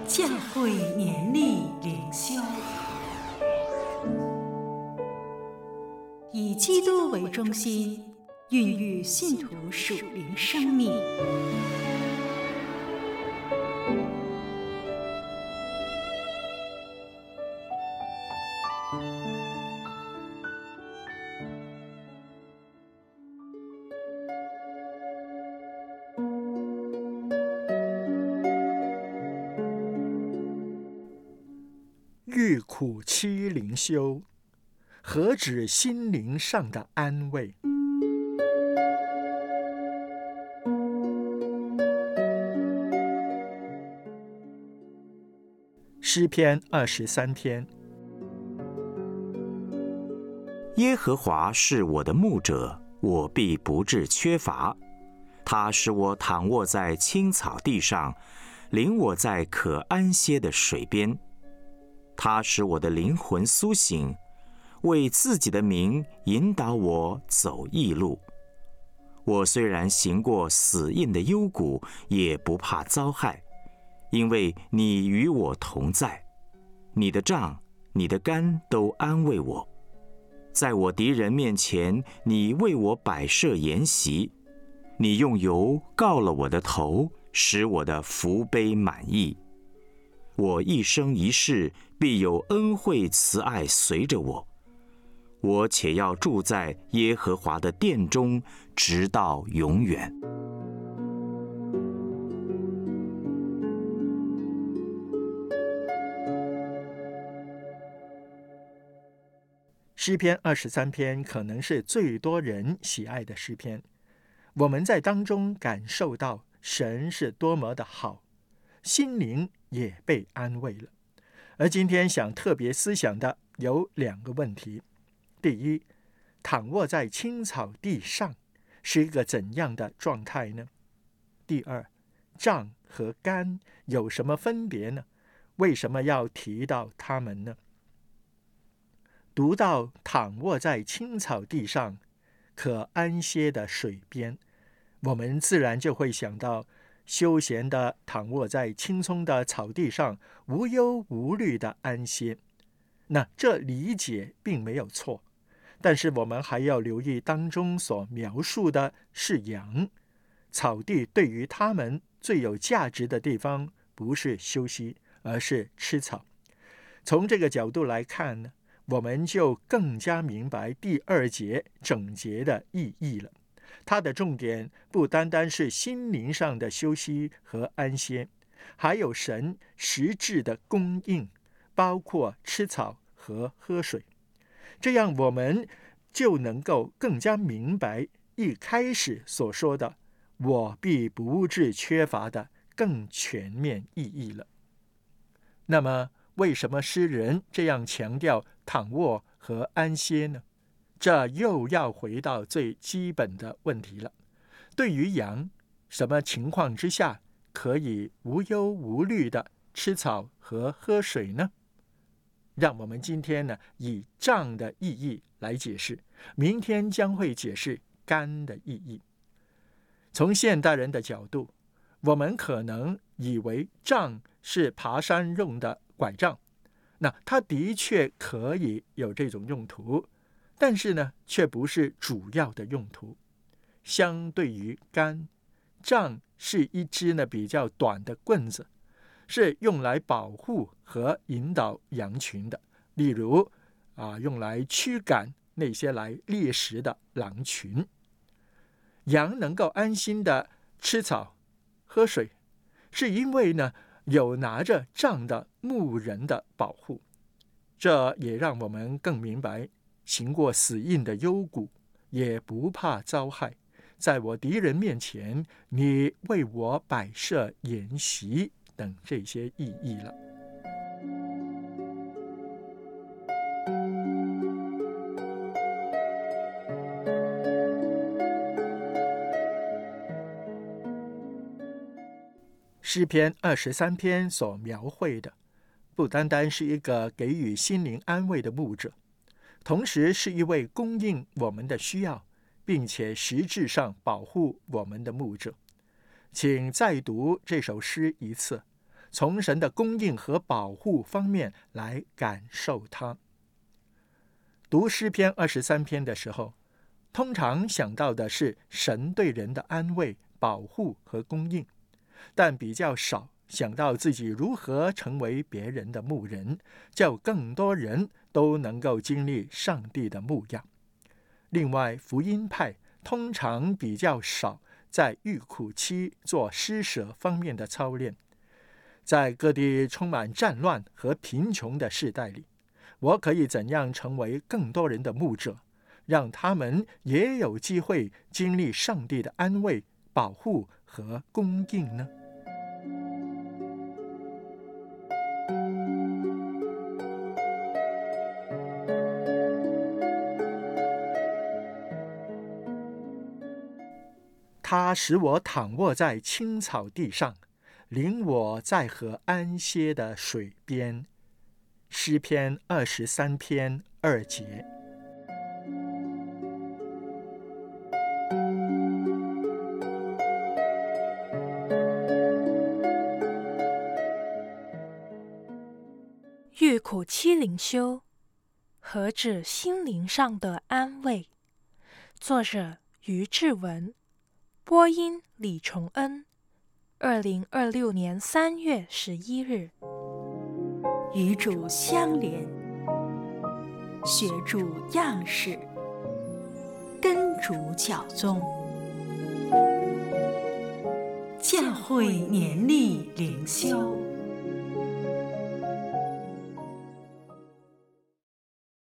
教会年历灵修，以基督为中心，孕育信徒属灵生命。 欲苦期灵修，何止心灵上的安慰？诗篇23篇。 耶和华是我的牧者，我必不致缺乏。他使我躺卧在青草地上，领我在可安歇的水边。他使我的灵魂苏醒，为自己的名引导我走义路。我虽然行过死荫的幽谷，也不怕遭害，因为你与我同在。你的杖、你的竿都安慰我。在我敌人面前，你为我摆设筵席。你用油膏了我的头，使我的福杯满溢。我一生一世必有恩惠慈爱随着我，我且要住在耶和华的殿中，直到永远。 诗篇23篇可能是最多人喜爱的诗篇，我们在当中感受到神是多么的好，心灵也被安慰了。而今天想特别思想的有2个问题：第一，躺卧在青草地上是一个怎样的状态呢？第二，杖和竿有什么分别呢？为什么要提到它们呢？读到躺卧在青草地上可安歇的水边，我们自然就会想到休闲的躺卧在青葱的草地上，无忧无虑的安歇。那这理解并没有错，但是我们还要留意当中所描述的是羊。草地对于他们最有价值的地方不是休息，而是吃草。从这个角度来看呢，我们就更加明白第2节整节的意义了。它的重点不单单是心灵上的休息和安歇，还有神实质的供应，包括吃草和喝水。这样我们就能够更加明白一开始所说的我必不致缺乏的更全面意义了。那么为什么诗人这样强调躺卧和安歇呢？这又要回到最基本的问题了。对于羊，什么情况之下可以无忧无虑的吃草和喝水呢？让我们今天呢以杖的意义来解释，明天将会解释竿的意义。从现代人的角度，我们可能以为杖是爬山用的拐杖，那它的确可以有这种用途，但是呢，却不是主要的用途。相对于竿，杖是一支比较短的棍子，是用来保护和引导羊群的，例如用来驱赶那些来猎食的狼群。羊能够安心的吃草喝水，是因为呢有拿着杖的牧人的保护。这也让我们更明白，行过死荫的幽谷，也不怕遭害。在我敌人面前，你为我摆设筵席等这些意义了。诗篇23篇所描绘的，不单单是一个给予心灵安慰的牧者，同时是一位供应我们的需要，并且实质上保护我们的牧者。请再读这首诗一次， 从神的供应和保护方面来感受它。读诗篇23篇的时候，通常想到的是神对人的安慰、保护和供应，但比较少想到自己如何成为别人的牧人，叫更多人都能够经历上帝的牧养。另外，福音派通常比较少在遇苦期做施舍方面的操练。在各地充满战乱和贫穷的世代里，我可以怎样成为更多人的牧者，让他们也有机会经历上帝的安慰、保护和供应呢？他使我躺卧在青草地上，领我在河安歇的水边。诗篇23篇2节。 遇苦期灵修，何止心灵上的安慰？作者于志文，播音李崇恩。2026年3月11日。 与主相连，学主样式，跟主脚踪，教会年历灵修。